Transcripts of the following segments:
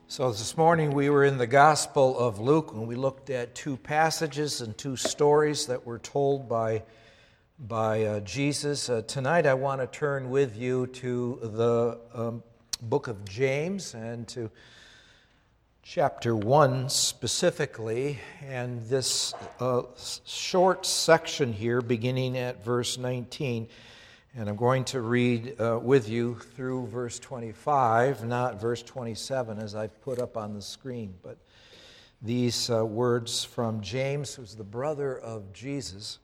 So this morning we were in the Gospel of Luke and we looked at two passages and two stories that were told by Jesus. Tonight I want to turn with you to the book of James and to chapter 1 specifically, and this short section here beginning at verse 19. And I'm going to read with you through verse 25, not verse 27 as I've put up on the screen. But these words from James, who's the brother of Jesus,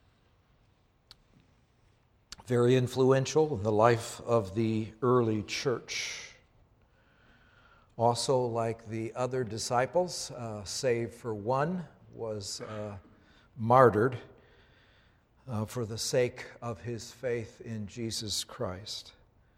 very influential in the life of the early church. Also, like the other disciples, save for one, was martyred for the sake of his faith in Jesus Christ.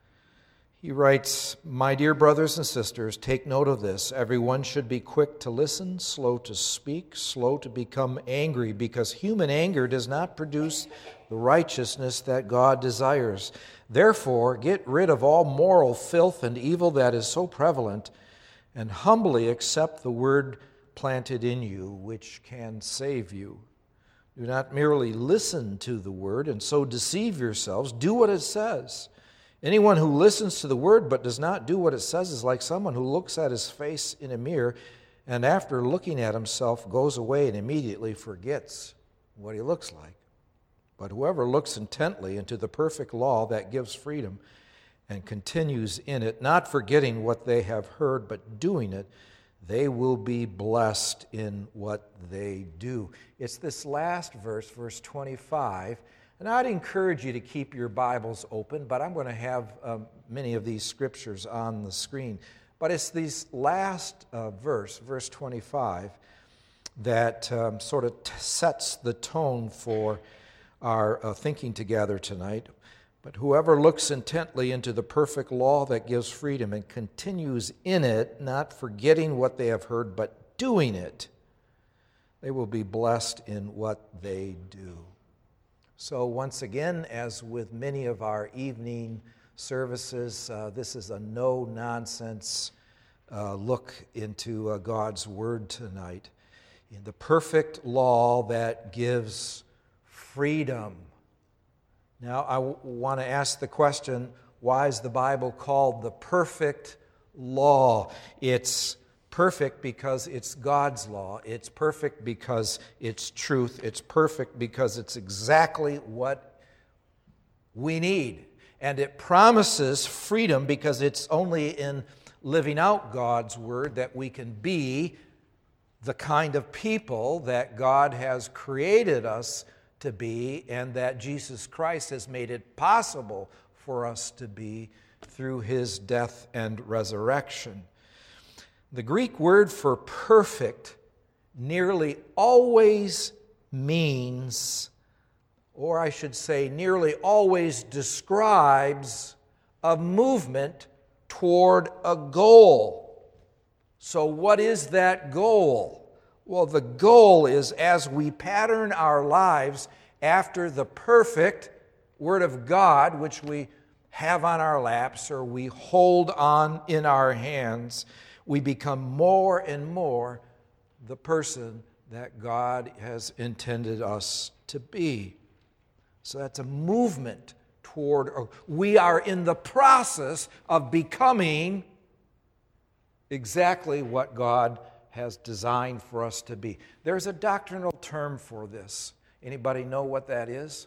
He writes, "My dear brothers and sisters, take note of this. Everyone should be quick to listen, slow to speak, slow to become angry, because human anger does not produce the righteousness that God desires. Therefore, get rid of all moral filth and evil that is so prevalent, and humbly accept the word planted in you, which can save you. Do not merely listen to the word and so deceive yourselves. Do what it says. Anyone who listens to the word but does not do what it says is like someone who looks at his face in a mirror and after looking at himself goes away and immediately forgets what he looks like. But whoever looks intently into the perfect law that gives freedom and continues in it, not forgetting what they have heard but doing it, they will be blessed in what they do." It's this last verse, verse 25. And I'd encourage you to keep your Bibles open, but I'm going to have many of these scriptures on the screen. But it's this last verse, verse 25, that sort of sets the tone for our thinking together tonight. "But whoever looks intently into the perfect law that gives freedom and continues in it, not forgetting what they have heard, but doing it, they will be blessed in what they do." So once again, as with many of our evening services, this is a no-nonsense look into God's Word tonight. In the perfect law that gives freedom. Now, I want to ask the question, why is the Bible called the perfect law? It's perfect because it's God's law. It's perfect because it's truth. It's perfect because it's exactly what we need. And it promises freedom because it's only in living out God's word that we can be the kind of people that God has created us to be, and that Jesus Christ has made it possible for us to be through his death and resurrection. The Greek word for perfect nearly always means, or I should say nearly always describes, a movement toward a goal. So what is that goal? Well, the goal is, as we pattern our lives after the perfect Word of God, which we have on our laps or we hold on in our hands, we become more and more the person that God has intended us to be. So that's a movement toward, or we are in the process of becoming exactly what God has designed for us to be. There's a doctrinal term for this. Anybody know what that is?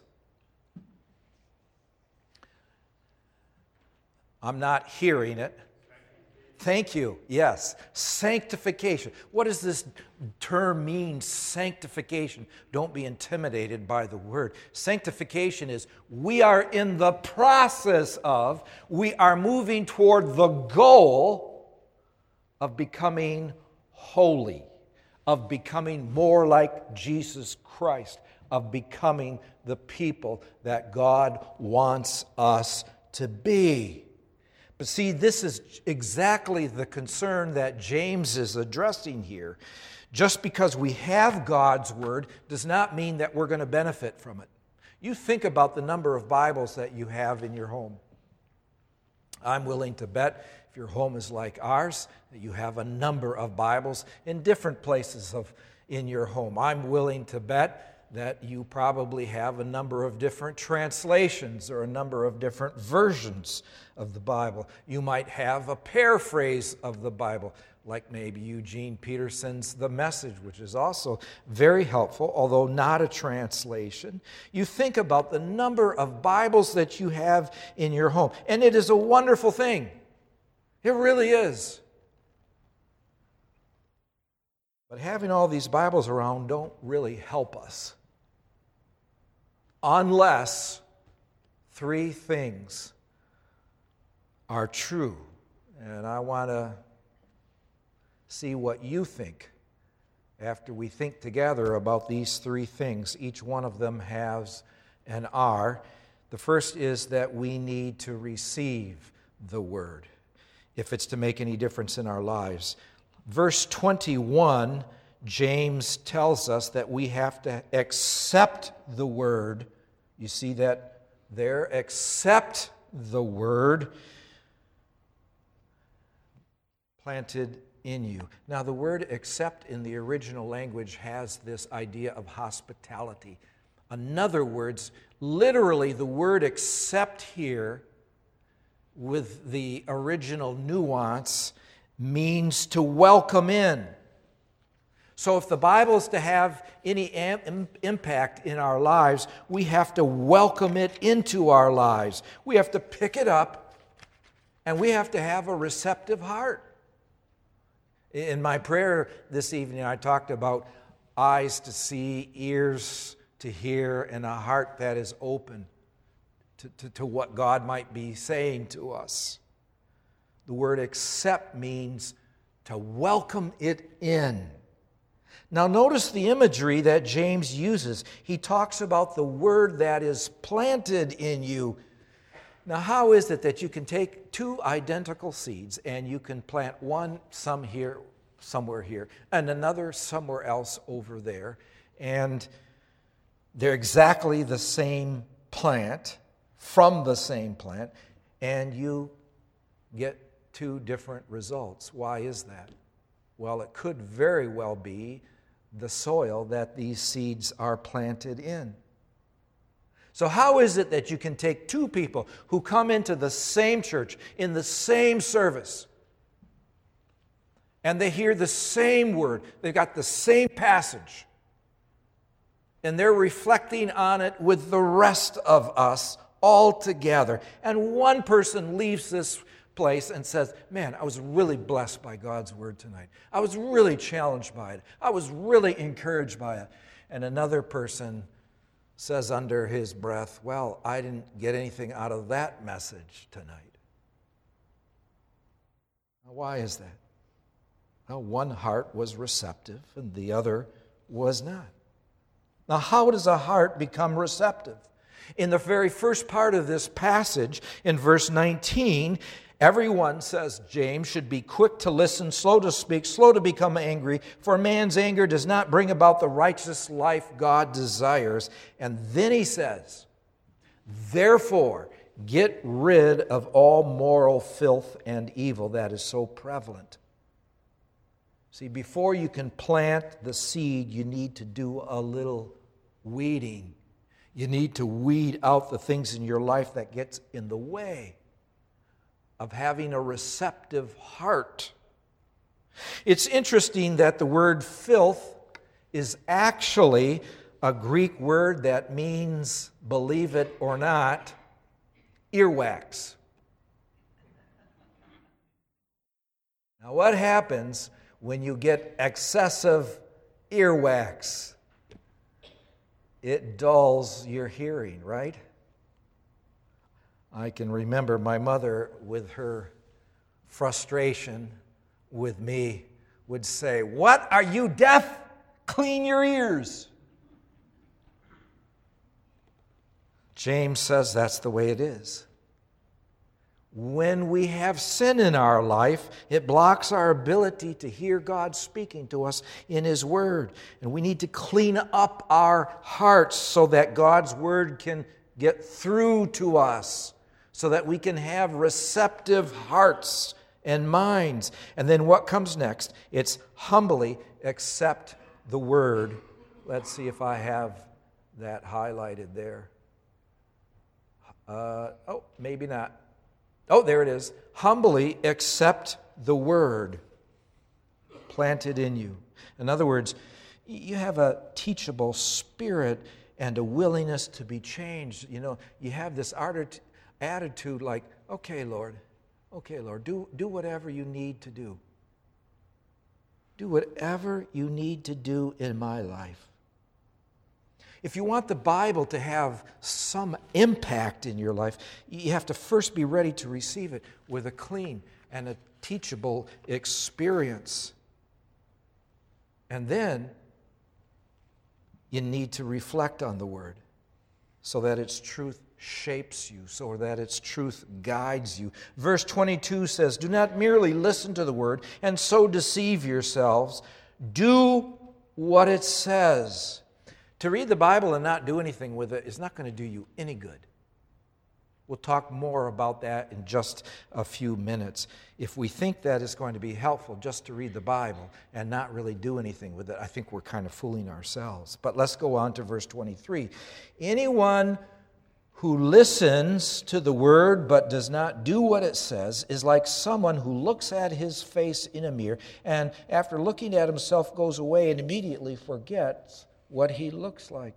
I'm not hearing it. Thank you. Yes. Sanctification. What does this term mean, sanctification? Don't be intimidated by the word. Sanctification is we are in the process of, we are moving toward the goal of becoming holy, of becoming more like Jesus Christ, of becoming the people that God wants us to be. But see, this is exactly the concern that James is addressing here. Just because we have God's Word does not mean that we're going to benefit from it. You think about the number of Bibles that you have in your home. I'm willing to bet if your home is like ours, that you have a number of Bibles in different places in your home. I'm willing to bet that you probably have a number of different translations or a number of different versions of the Bible. You might have a paraphrase of the Bible, like maybe Eugene Peterson's The Message, which is also very helpful, although not a translation. You think about the number of Bibles that you have in your home, and it is a wonderful thing. It really is. But having all these Bibles around don't really help us unless three things are true. And I want to see what you think after we think together about these three things. Each one of them has an R. The first is that we need to receive the Word if it's to make any difference in our lives. Verse 21, James tells us that we have to accept the Word. You see that there? Accept the Word planted in you. Now, the word accept in the original language has this idea of hospitality. In other words, literally, the word accept here, with the original nuance, means to welcome in. So if the Bible is to have any impact in our lives, we have to welcome it into our lives. We have to pick it up, and we have to have a receptive heart. In my prayer this evening, I talked about eyes to see, ears to hear, and a heart that is open to what God might be saying to us. The word accept means to welcome it in. Now notice the imagery that James uses. He talks about the word that is planted in you. Now, how is it that you can take two identical seeds and you can plant one somewhere here, and another somewhere else over there, and they're exactly the same plant, from the same plant, and you get two different results? Why is that? Well, it could very well be the soil that these seeds are planted in. So how is it that you can take two people who come into the same church, in the same service, and they hear the same word, they've got the same passage, and they're reflecting on it with the rest of us all together, and one person leaves this place and says, man, I was really blessed by God's word tonight. I was really challenged by it. I was really encouraged by it. And another person says under his breath, well, I didn't get anything out of that message tonight. Now, why is that? Well, one heart was receptive and the other was not. Now, how does a heart become receptive? In the very first part of this passage, in verse 19, everyone, says James, should be quick to listen, slow to speak, slow to become angry, for man's anger does not bring about the righteous life God desires. And then he says, therefore, get rid of all moral filth and evil that is so prevalent. See, before you can plant the seed, you need to do a little weeding. You need to weed out the things in your life that gets in the way of having a receptive heart. It's interesting that the word filth is actually a Greek word that means, believe it or not, earwax. Now, what happens when you get excessive earwax? It dulls your hearing, right? I can remember my mother, with her frustration with me, would say, "What, are you deaf? Clean your ears." James says that's the way it is. When we have sin in our life, it blocks our ability to hear God speaking to us in His Word. And we need to clean up our hearts so that God's Word can get through to us, so that we can have receptive hearts and minds. And then what comes next? It's humbly accept the word. Let's see if I have that highlighted there. Maybe not. Oh, there it is. Humbly accept the word planted in you. In other words, you have a teachable spirit and a willingness to be changed. You know, you have this attitude like, okay, Lord, do whatever you need to do. Do whatever you need to do in my life. If you want the Bible to have some impact in your life, you have to first be ready to receive it with a clean and a teachable experience. And then you need to reflect on the Word so that its truth shapes you, so that its truth guides you. Verse 22 says, "Do not merely listen to the Word and so deceive yourselves. Do what it says." To read the Bible and not do anything with it is not going to do you any good. We'll talk more about that in just a few minutes. If we think that is going to be helpful just to read the Bible and not really do anything with it, I think we're kind of fooling ourselves. But let's go on to verse 23. "Anyone who listens to the word but does not do what it says is like someone who looks at his face in a mirror and after looking at himself goes away and immediately forgets what he looks like."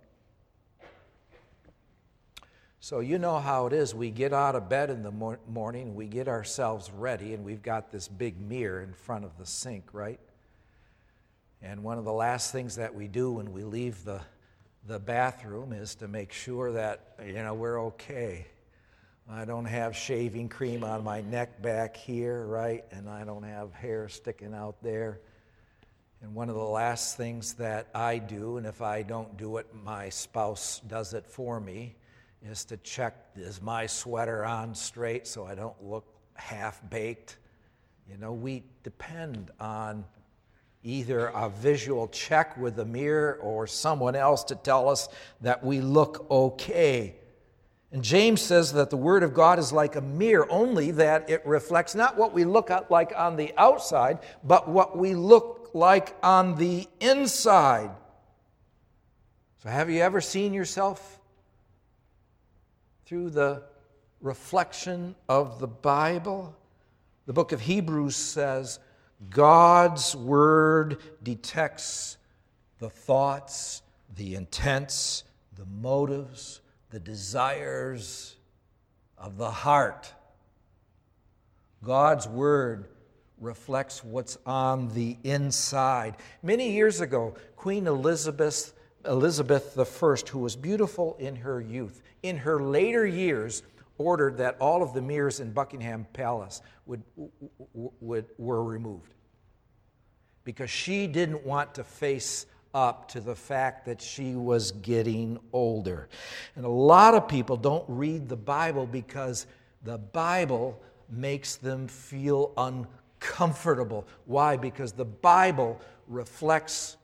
So you know how it is. We get out of bed in the morning, we get ourselves ready, and we've got this big mirror in front of the sink, right? And one of the last things that we do when we leave the bathroom is to make sure that, we're okay. I don't have shaving cream on my neck back here, right? And I don't have hair sticking out there. And one of the last things that I do, and if I don't do it, my spouse does it for me, is to check, is my sweater on straight so I don't look half-baked? We depend on either a visual check with the mirror or someone else to tell us that we look okay. And James says that the Word of God is like a mirror, only that it reflects not what we look at like on the outside, but what we look like on the inside. So have you ever seen yourself through the reflection of the Bible? The book of Hebrews says God's Word detects the thoughts, the intents, the motives, the desires of the heart. God's Word reflects what's on the inside. Many years ago, Queen Elizabeth I, who was beautiful in her youth, in her later years, ordered that all of the mirrors in Buckingham Palace were removed because she didn't want to face up to the fact that she was getting older. And a lot of people don't read the Bible because the Bible makes them feel uncomfortable. Why? Because the Bible reflects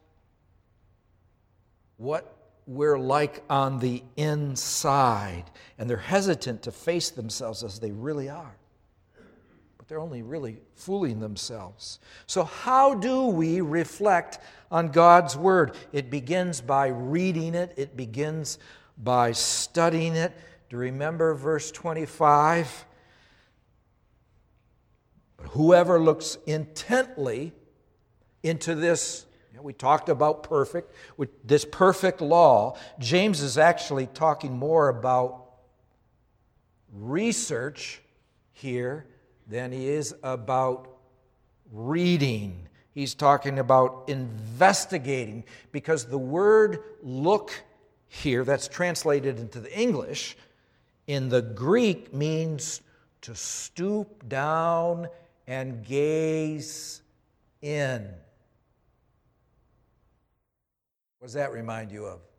what we're like on the inside, and they're hesitant to face themselves as they really are. But they're only really fooling themselves. So how do we reflect on God's Word? It begins by reading it. It begins by studying it. Do you remember verse 25? Whoever looks intently into this, we talked about perfect, with this perfect law. James is actually talking more about research here than he is about reading. He's talking about investigating, because the word look here, that's translated into the English, in the Greek means to stoop down and gaze in. What does that remind you of?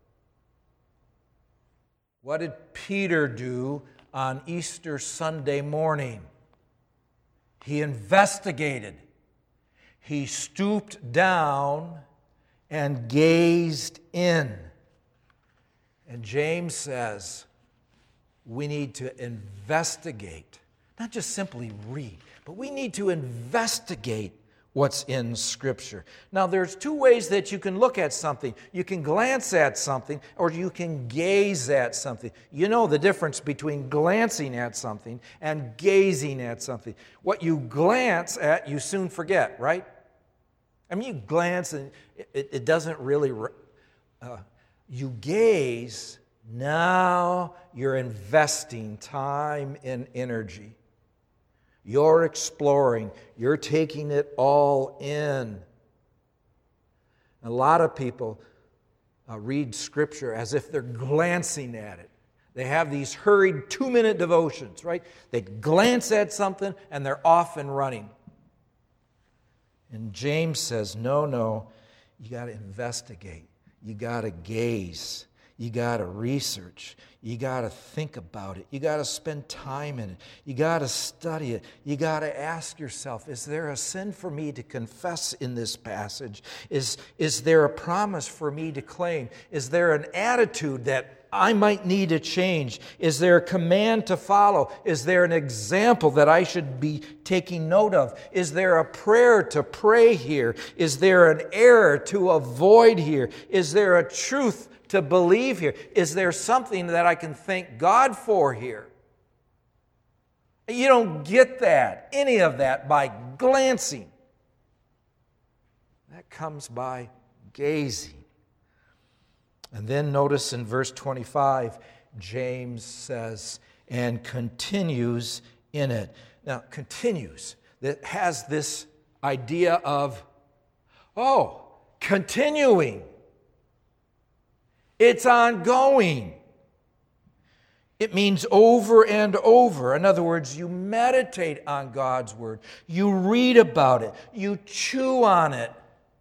What did Peter do on Easter Sunday morning? He investigated. He stooped down and gazed in. And James says we need to investigate, not just simply read, but we need to investigate what's in Scripture. Now, there's two ways that you can look at something. You can glance at something, or you can gaze at something. You know the difference between glancing at something and gazing at something. What you glance at, you soon forget, right? I mean, you glance and it doesn't really... you gaze, now you're investing time and energy. You're exploring. You're taking it all in. A lot of people read Scripture as if they're glancing at it. They have these hurried 2-minute devotions, right? They glance at something and they're off and running. And James says, no, you got to investigate. You got to gaze. You got to research. You got to think about it. You got to spend time in it. You got to study it. You got to ask yourself, is there a sin for me to confess in this passage? Is there a promise for me to claim? Is there an attitude that I might need to change? Is there a command to follow? Is there an example that I should be taking note of? Is there a prayer to pray here? Is there an error to avoid here? Is there a truth to believe here? Is there something that I can thank God for here? You don't get that, any of that, by glancing. That comes by gazing. And then notice in verse 25, James says, and continues in it. Now, continues, that has this idea of, continuing. It's ongoing. It means over and over. In other words, you meditate on God's Word. You read about it. You chew on it.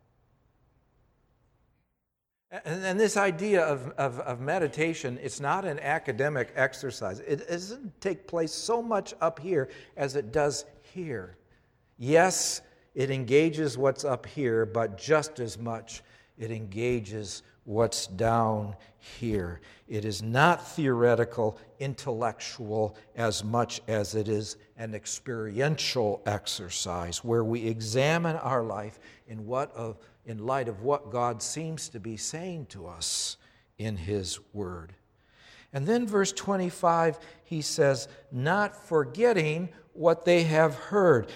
And this idea of meditation, it's not an academic exercise. It doesn't take place so much up here as it does here. Yes, it engages what's up here, but just as much it engages what's down here. It is not theoretical, intellectual, as much as it is an experiential exercise where we examine our life in light of what God seems to be saying to us in His Word. And then verse 25, he says, not forgetting what they have heard.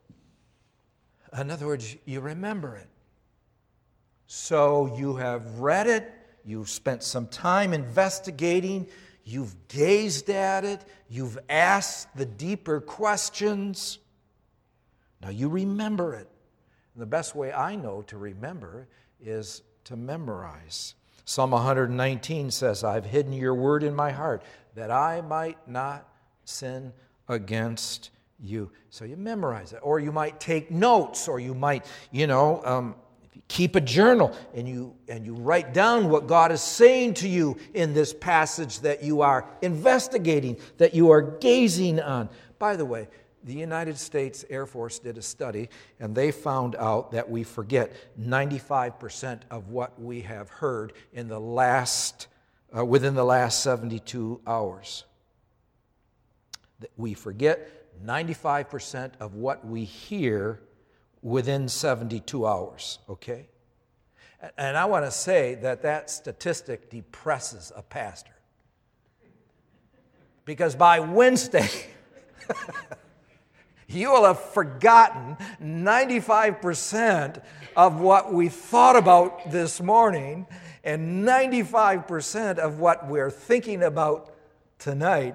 In other words, you remember it. So you have read it, you've spent some time investigating, you've gazed at it, you've asked the deeper questions. Now you remember it. And the best way I know to remember is to memorize. Psalm 119 says, I've hidden your word in my heart that I might not sin against you. So you memorize it. Or you might take notes, or you might, keep a journal and you write down what God is saying to you in this passage that you are investigating, that you are gazing on. By the way, the United States Air Force did a study, and they found out that we forget 95% of what we have heard in within the last 72 hours. We forget 95% of what we hear within 72 hours, okay? And I want to say that statistic depresses a pastor. Because by Wednesday, you will have forgotten 95% of what we thought about this morning and 95% of what we're thinking about tonight.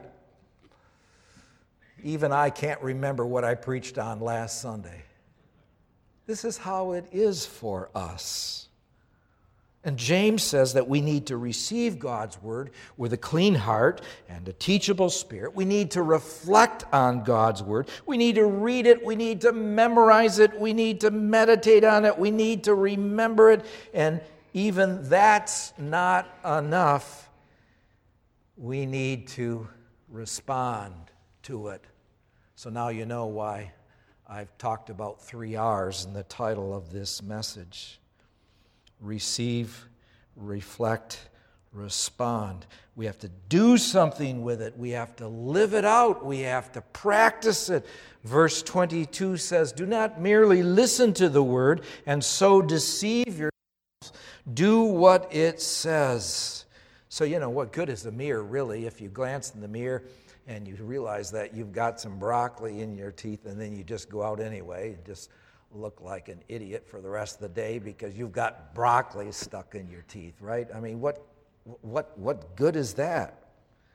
Even I can't remember what I preached on last Sunday. This is how it is for us. And James says that we need to receive God's Word with a clean heart and a teachable spirit. We need to reflect on God's Word. We need to read it. We need to memorize it. We need to meditate on it. We need to remember it. And even that's not enough. We need to respond to it. So now you know why I've talked about 3 R's in the title of this message. Receive, reflect, respond. We have to do something with it. We have to live it out. We have to practice it. Verse 22 says, do not merely listen to the word and so deceive yourselves. Do what it says. So, what good is the mirror, really, if you glance in the mirror and you realize that you've got some broccoli in your teeth and then you just go out anyway and just look like an idiot for the rest of the day because you've got broccoli stuck in your teeth, right? I mean, what good is that?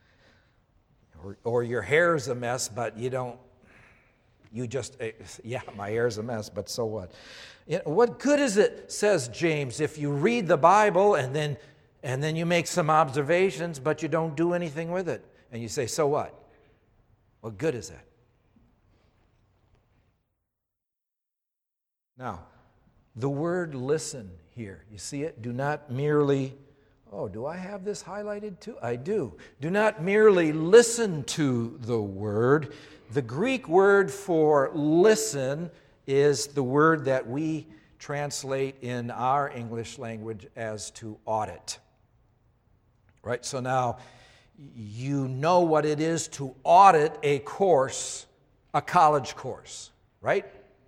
Or your hair's a mess, but my hair's a mess, but so what? What good is it, says James, if you read the Bible and then you make some observations, but you don't do anything with it? And you say, so what? What good is that? Now, the word listen here, you see it? Do not merely, do I have this highlighted too? I do. Do not merely listen to the word. The Greek word for listen is the word that we translate in our English language as to audit. Right? So now, you know what it is to audit a course, a college course, right?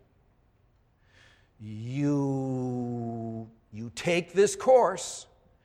You take this course,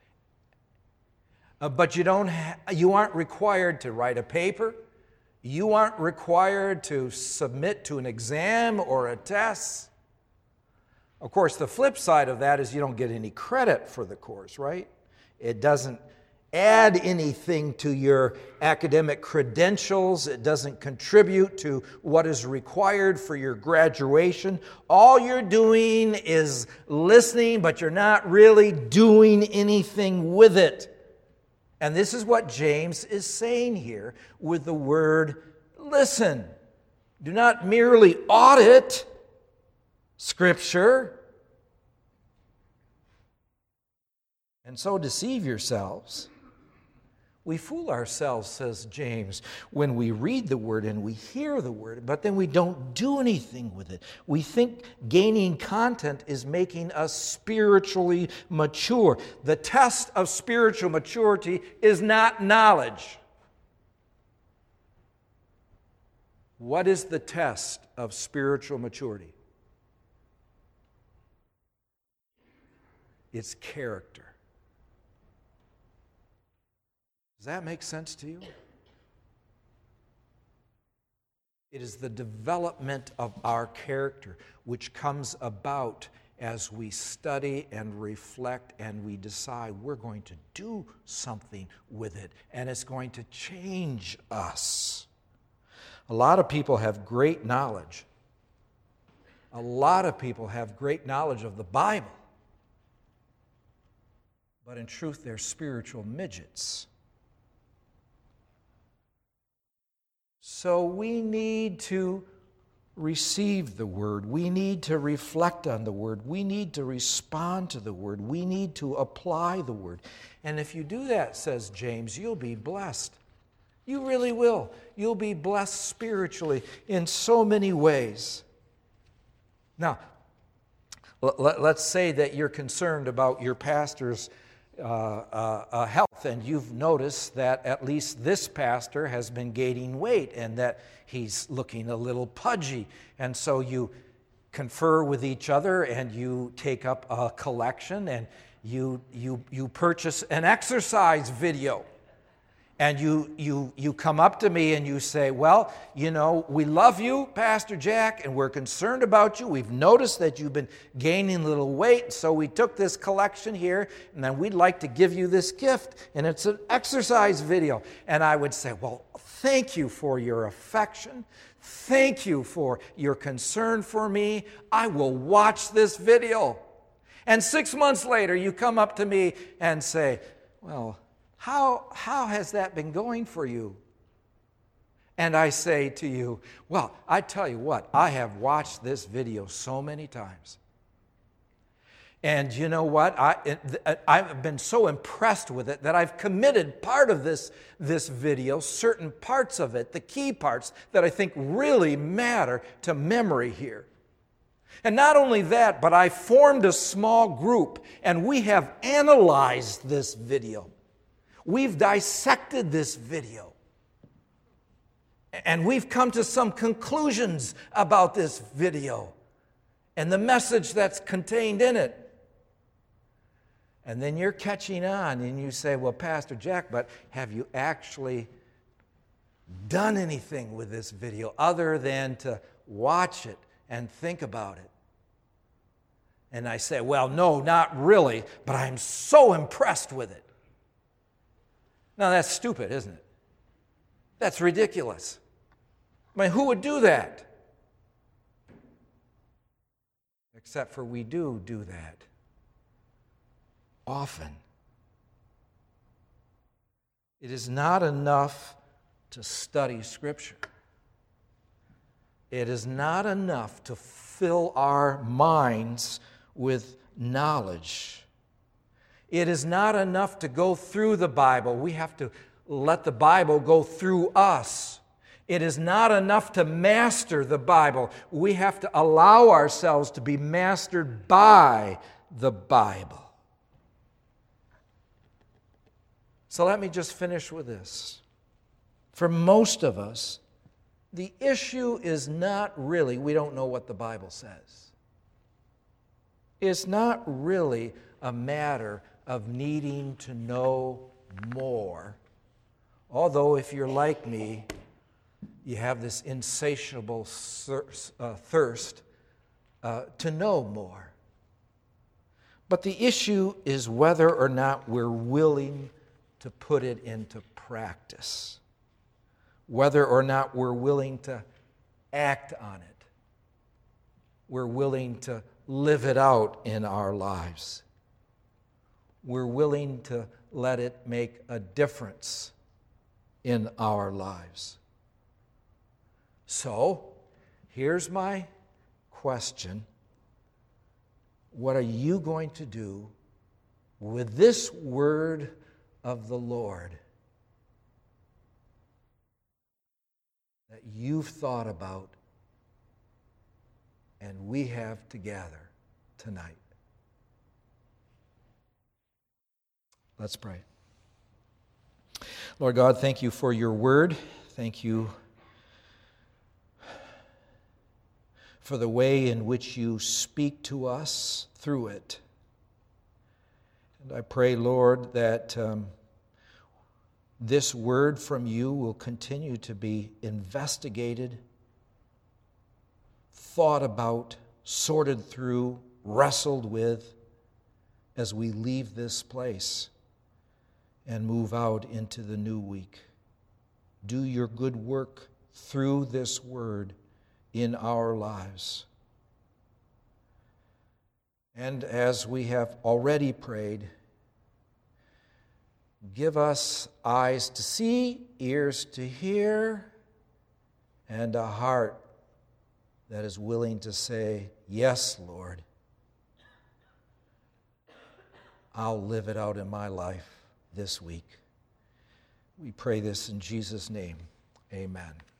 but you aren't required to write a paper. You aren't required to submit to an exam or a test. Of course, the flip side of that is you don't get any credit for the course, right? It doesn't add anything to your academic credentials. It doesn't contribute to what is required for your graduation. All you're doing is listening, but you're not really doing anything with it. And this is what James is saying here with the word listen. Do not merely audit Scripture and so deceive yourselves. We fool ourselves, says James, when we read the Word and we hear the Word, but then we don't do anything with it. We think gaining content is making us spiritually mature. The test of spiritual maturity is not knowledge. What is the test of spiritual maturity? It's character. Does that make sense to you? It is the development of our character which comes about as we study and reflect and we decide we're going to do something with it and it's going to change us. A lot of people have great knowledge. A lot of people have great knowledge of the Bible. But in truth, they're spiritual midgets. So we need to receive the Word. We need to reflect on the Word. We need to respond to the Word. We need to apply the Word. And if you do that, says James, you'll be blessed. You really will. You'll be blessed spiritually in so many ways. Now, let's say that you're concerned about your pastor's health, and you've noticed that at least this pastor has been gaining weight and that he's looking a little pudgy, and so you confer with each other and you take up a collection and you purchase an exercise video. And you come up to me and you say, well, we love you, Pastor Jack, and we're concerned about you. We've noticed that you've been gaining a little weight, so we took this collection here, and then we'd like to give you this gift, and it's an exercise video. And I would say, well, thank you for your affection. Thank you for your concern for me. I will watch this video. And 6 months later, you come up to me and say, well, How has that been going for you? And I say to you, well, I tell you what, I have watched this video so many times. And you know what? I've been so impressed with it that I've committed part of this video, certain parts of it, the key parts that I think really matter to memory here. And not only that, but I formed a small group and we have analyzed this video. We've dissected this video. And we've come to some conclusions about this video and the message that's contained in it. And then you're catching on and you say, well, Pastor Jack, but have you actually done anything with this video other than to watch it and think about it? And I say, well, no, not really, but I'm so impressed with it. Now, that's stupid, isn't it? That's ridiculous. I mean, who would do that? Except for we do that often. It is not enough to study Scripture. It is not enough to fill our minds with knowledge. It is not enough to go through the Bible. We have to let the Bible go through us. It is not enough to master the Bible. We have to allow ourselves to be mastered by the Bible. So let me just finish with this. For most of us, the issue is not really, we don't know what the Bible says. It's not really a matter of needing to know more. Although if you're like me, you have this insatiable thirst to know more. But the issue is whether or not we're willing to put it into practice. Whether or not we're willing to act on it. We're willing to live it out in our lives. We're willing to let it make a difference in our lives. So, here's my question. What are you going to do with this word of the Lord that you've thought about and we have together tonight? Let's pray. Lord God, thank you for your word. Thank you for the way in which you speak to us through it. And I pray, Lord, that this word from you will continue to be investigated, thought about, sorted through, wrestled with as we leave this place and move out into the new week. Do your good work through this word in our lives. And as we have already prayed, give us eyes to see, ears to hear, and a heart that is willing to say, yes, Lord, I'll live it out in my life this week. We pray this in Jesus' name. Amen.